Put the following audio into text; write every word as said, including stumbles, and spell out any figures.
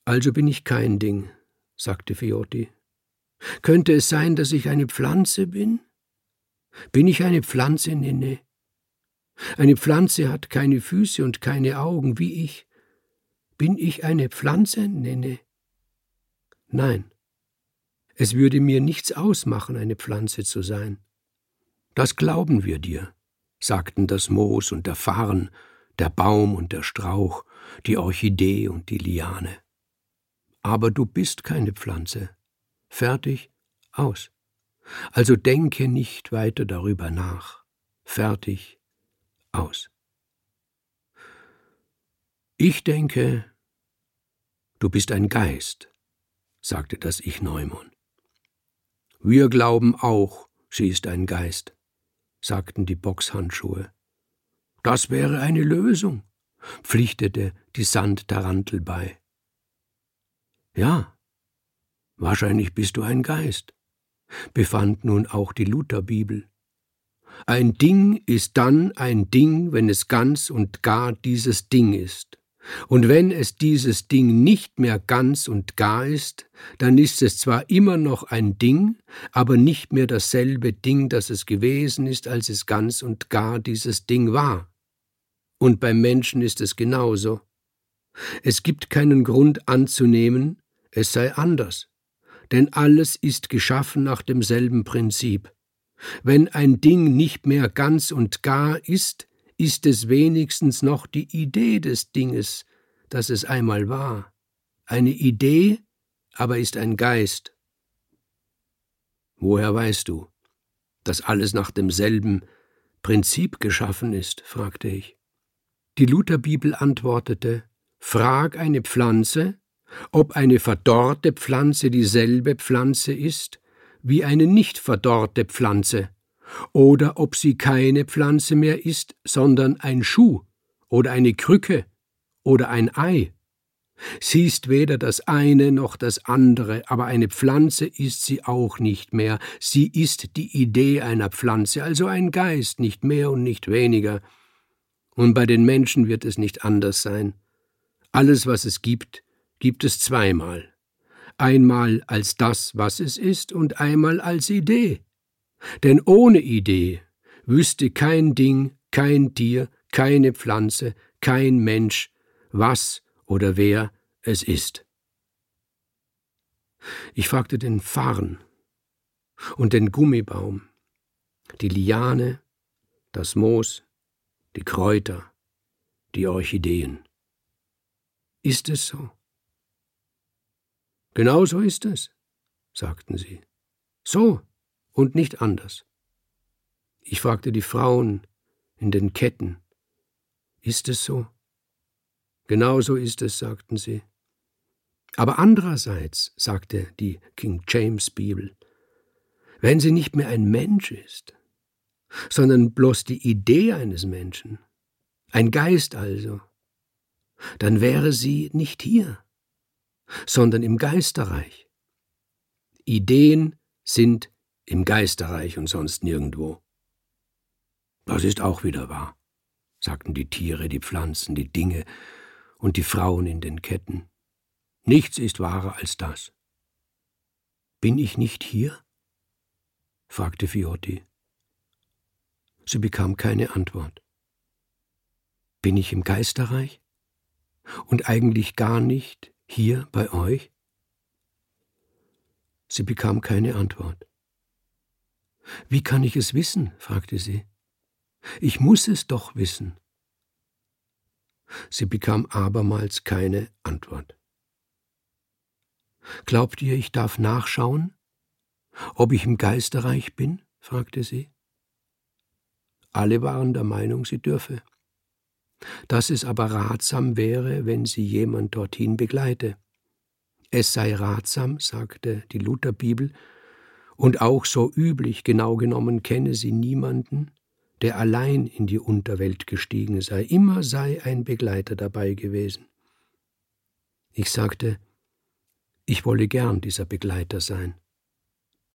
Also bin ich kein Ding, sagte Viotti. Könnte es sein, dass ich eine Pflanze bin? Bin ich eine Pflanze, Nene? Eine Pflanze hat keine Füße und keine Augen, wie ich. Bin ich eine Pflanze, Nene? Nein. Es würde mir nichts ausmachen, eine Pflanze zu sein. Das glauben wir dir, sagten das Moos und der Farn, der Baum und der Strauch, die Orchidee und die Liane. Aber du bist keine Pflanze. Fertig, aus. Also denke nicht weiter darüber nach. Fertig, aus. Ich denke, du bist ein Geist, sagte das Ich-Neumon. Wir glauben auch, sie ist ein Geist, sagten die Boxhandschuhe. Das wäre eine Lösung, pflichtete die Sandtarantel bei. Ja, wahrscheinlich bist du ein Geist, befand nun auch die Lutherbibel. Ein Ding ist dann ein Ding, wenn es ganz und gar dieses Ding ist. Und wenn es dieses Ding nicht mehr ganz und gar ist, dann ist es zwar immer noch ein Ding, aber nicht mehr dasselbe Ding, das es gewesen ist, als es ganz und gar dieses Ding war. Und beim Menschen ist es genauso. Es gibt keinen Grund anzunehmen, es sei anders, denn alles ist geschaffen nach demselben Prinzip. Wenn ein Ding nicht mehr ganz und gar ist, ist es wenigstens noch die Idee des Dinges, das es einmal war. Eine Idee, aber ist ein Geist. Woher weißt du, dass alles nach demselben Prinzip geschaffen ist? Fragte ich. Die Lutherbibel antwortete, frag eine Pflanze, ob eine verdorrte Pflanze dieselbe Pflanze ist wie eine nicht verdorrte Pflanze, oder ob sie keine Pflanze mehr ist, sondern ein Schuh oder eine Krücke oder ein Ei. Sie ist weder das eine noch das andere, aber eine Pflanze ist sie auch nicht mehr. Sie ist die Idee einer Pflanze, also ein Geist, nicht mehr und nicht weniger. Und bei den Menschen wird es nicht anders sein. Alles, was es gibt, gibt es zweimal. Einmal als das, was es ist, und einmal als Idee. Denn ohne Idee wüsste kein Ding, kein Tier, keine Pflanze, kein Mensch, was oder wer es ist. Ich fragte den Farn und den Gummibaum, die Liane, das Moos, die Kräuter, die Orchideen. Ist es so? Genau so ist es, sagten sie. So und nicht anders. Ich fragte die Frauen in den Ketten. Ist es so? Genau so ist es, sagten sie. Aber andererseits, sagte die King James Bibel, wenn sie nicht mehr ein Mensch ist, sondern bloß die Idee eines Menschen, ein Geist also, dann wäre sie nicht hier, sondern im Geisterreich. Ideen sind im Geisterreich und sonst nirgendwo. Das ist auch wieder wahr, sagten die Tiere, die Pflanzen, die Dinge und die Frauen in den Ketten. Nichts ist wahrer als das. Bin ich nicht hier? Fragte Viotti. Sie bekam keine Antwort. Bin ich im Geisterreich? Und eigentlich gar nicht hier bei euch? Sie bekam keine Antwort. Wie kann ich es wissen? Fragte sie. Ich muss es doch wissen. Sie bekam abermals keine Antwort. Glaubt ihr, ich darf nachschauen, ob ich im Geisterreich bin? Fragte sie. Alle waren der Meinung, sie dürfe. Dass es aber ratsam wäre, wenn sie jemand dorthin begleite. Es sei ratsam, sagte die Lutherbibel, und auch so üblich, genau genommen kenne sie niemanden, der allein in die Unterwelt gestiegen sei. Immer sei ein Begleiter dabei gewesen. Ich sagte, ich wolle gern dieser Begleiter sein.